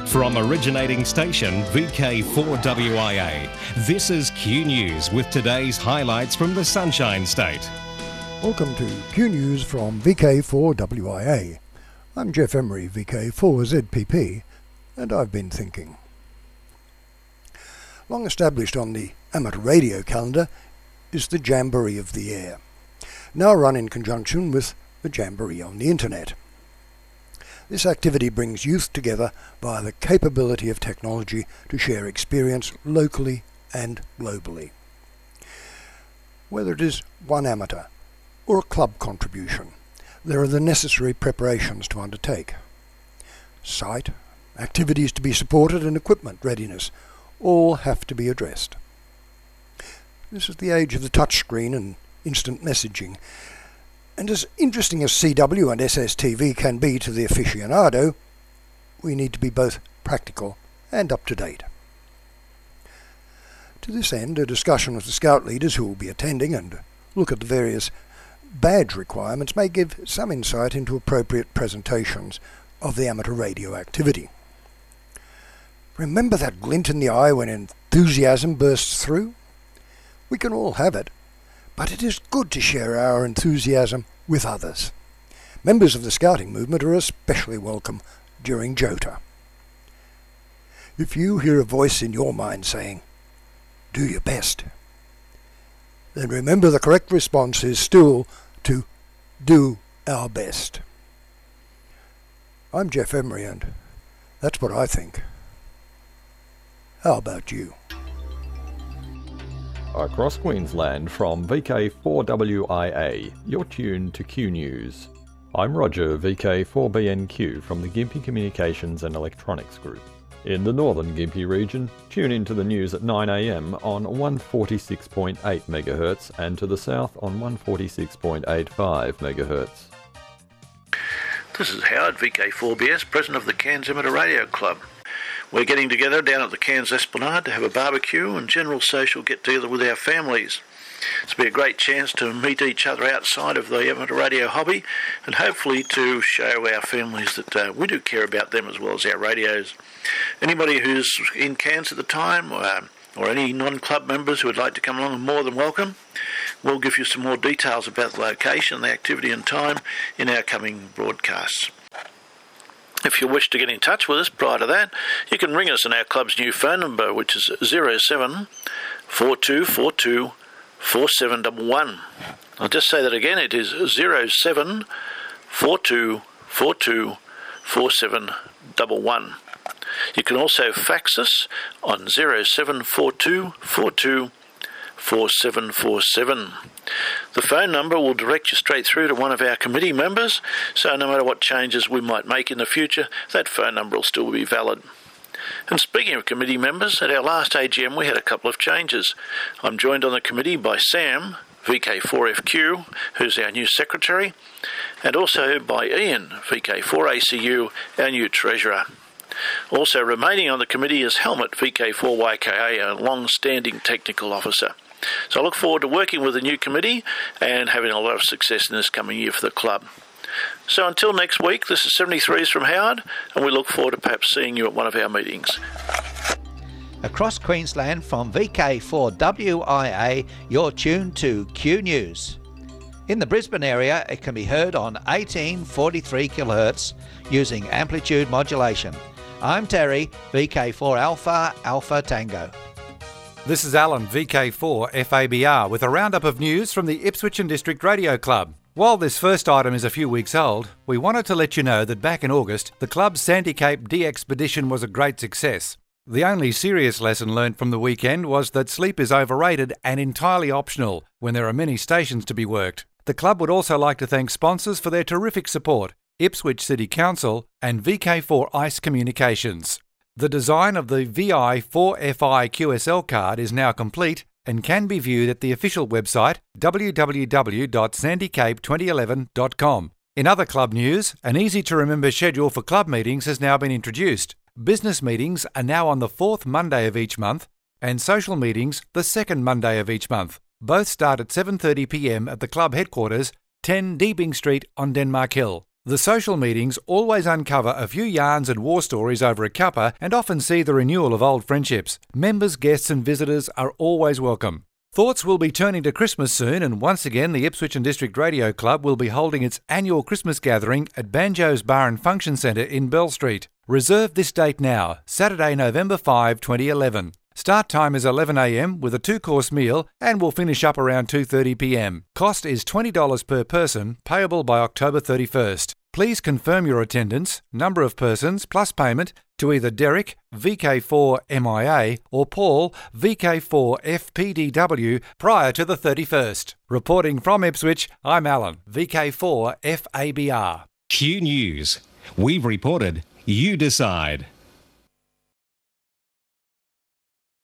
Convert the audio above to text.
From originating station VK4WIA, this is Q News with today's highlights from the Sunshine State. Welcome to Q News from VK4WIA. I'm Jeff Emery, VK4ZPP, and I've been thinking. Long established on the amateur radio calendar is the Jamboree of the Air, now run in conjunction with the Jamboree on the Internet. This activity brings youth together via the capability of technology to share experience locally and globally. Whether it is one amateur or a club contribution, there are the necessary preparations to undertake. Site, activities to be supported and equipment readiness all have to be addressed. This is the age of the touchscreen and instant messaging, and as interesting as CW and SSTV can be to the aficionado, we need to be both practical and up to date. To this end, a discussion with the Scout leaders who will be attending and look at the various badge requirements may give some insight into appropriate presentations of the amateur radio activity. Remember that glint in the eye when enthusiasm bursts through? We can all have it, but it is good to share our enthusiasm with others. Members of the Scouting movement are especially welcome during JOTA. If you hear a voice in your mind saying, "Do your best," then remember the correct response is still to do our best. I'm Jeff Emery, and that's what I think. How about you? Across Queensland from VK4WIA, you're tuned to Q News. I'm Roger, VK4BNQ from the Gympie Communications and Electronics Group. In the northern Gympie region, tune into the news at 9 a.m. on 146.8 MHz and to the south on 146.85 MHz. This is Howard, VK4BS, President of the Cairns Amateur Radio Club. We're getting together down at the Cairns Esplanade to have a barbecue and general social get-together with our families. It's been a great chance to meet each other outside of the amateur radio hobby and hopefully to show our families that we do care about them as well as our radios. Anybody who's in Cairns at the time or any non-club members who would like to come along are more than welcome. We'll give you some more details about the location, the activity and time in our coming broadcasts. If you wish to get in touch with us prior to that, you can ring us on our club's new phone number, which is 07 4242 4711. I'll just say that again, it is 07 4242 4711. You can also fax us on 0742 42 4747. The phone number will direct you straight through to one of our committee members, so no matter what changes we might make in the future, that phone number will still be valid. And speaking of committee members, at our last AGM we had a couple of changes. I'm joined on the committee by Sam, VK4FQ, who's our new secretary, and also by Ian, VK4ACU, our new treasurer. Also remaining on the committee is Helmut, VK4YKA, a long-standing technical officer. So I look forward to working with the new committee and having a lot of success in this coming year for the club. So until next week, this is 73s from Howard, and we look forward to perhaps seeing you at one of our meetings. Across Queensland from VK4WIA, you're tuned to Q News. In the Brisbane area, it can be heard on 1843 kHz using amplitude modulation. I'm Terry, VK4 Alpha, Alpha Tango. This is Alan, VK4 FABR, with a roundup of news from the Ipswich and District Radio Club. While this first item is a few weeks old, we wanted to let you know that back in August, the club's Sandy Cape DXpedition was a great success. The only serious lesson learnt from the weekend was that sleep is overrated and entirely optional when there are many stations to be worked. The club would also like to thank sponsors for their terrific support, Ipswich City Council and VK4 ICE Communications. The design of the VI4FI QSL card is now complete and can be viewed at the official website www.sandycape2011.com. In other club news, an easy-to-remember schedule for club meetings has now been introduced. Business meetings are now on the 4th Monday of each month and social meetings the 2nd Monday of each month. Both start at 7:30 p.m. at the club headquarters, 10 Deebing Street on Denmark Hill. The social meetings always uncover a few yarns and war stories over a cuppa and often see the renewal of old friendships. Members, guests and visitors are always welcome. Thoughts will be turning to Christmas soon, and once again the Ipswich and District Radio Club will be holding its annual Christmas gathering at Banjo's Bar and Function Centre in Bell Street. Reserve this date now, Saturday, November 5, 2011. Start time is 11 a.m. with a 2-course meal and will finish up around 2:30 p.m. Cost is $20 per person, payable by October 31st. Please confirm your attendance, number of persons plus payment to either Derek, VK4MIA, or Paul, VK4FPDW prior to the 31st. Reporting from Ipswich, I'm Alan, VK4FABR. Q News. We've reported, you decide.